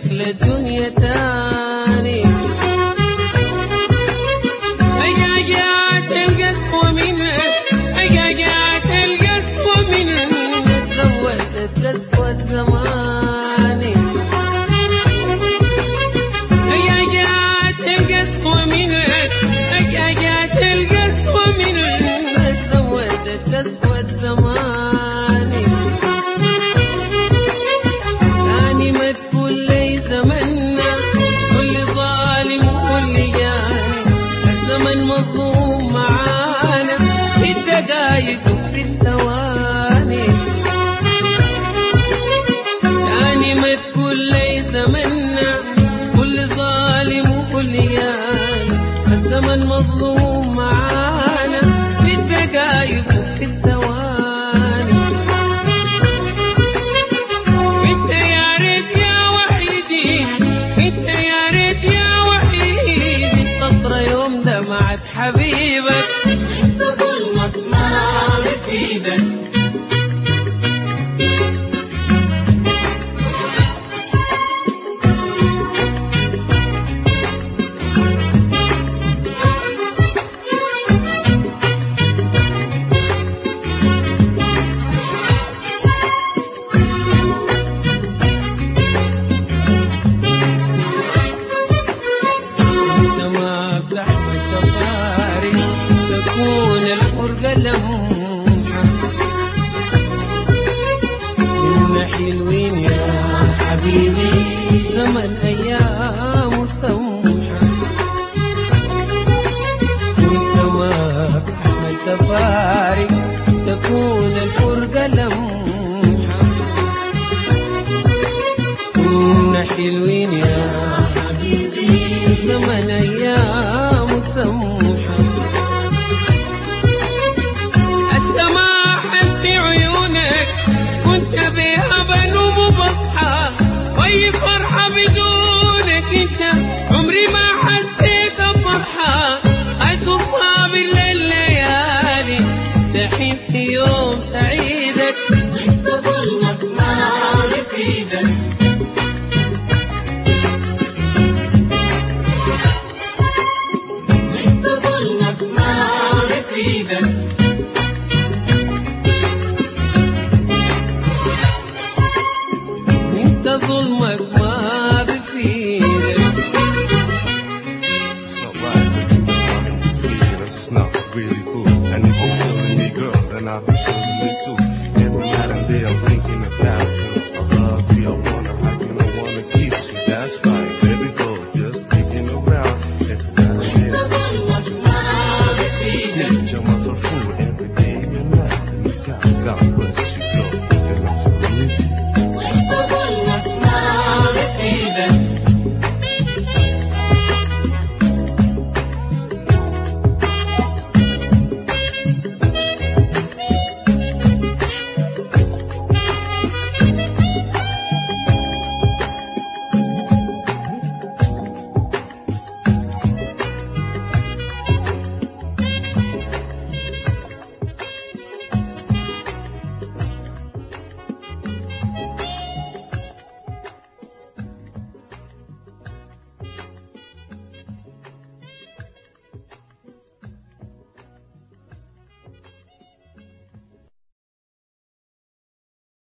شكل الدنيا تاني. حقاقات القسوة منك، حقاقات القسوة منك زودت قسوة زماني. حقاقات القسوة منك، حقاقات القسوة منك زودت قسوة زماني. تاني ما تقول لي زمنا كل ظالم وكل جاني، الزمن مظلوم معانا في الدقايق وفي الثواني. تاني ما تقول لي زمنا كل ظالم وكل جاني، الزمن مظلوم معانا في الدقايق وفي الثواني. انت يا ريت يا وحيدي، انت يا ريت يا وحيدي القطرة يوم دمعت حبيبك. انت ظلمك ما عارف ايدك. تكون الفرقة لمحة، كنا حلوين يا حبيبي زمن أيام سمحة. كنت ما بحمل سفاري تكون الفرقة لمحة، كنا حلوين يا حبيبي زمن أيام سمحة. كنت بيها بنوم وبصحى وأي فرحة بدونك انت عمري ما حسيت بفرحة. هتصابر لليالي دحين في يوم سعيدك. انت ظلمك ما عارف ايدك. انت ظلمك ما عارف ايدك. ظلمك ما بفيدك. It's not right, but it's tweaking, it's not really cool. And if you're showing me, girl, then I'll be showing you too. Every night and day I'm thinking about you. I love you, I wanna keep you, that's right.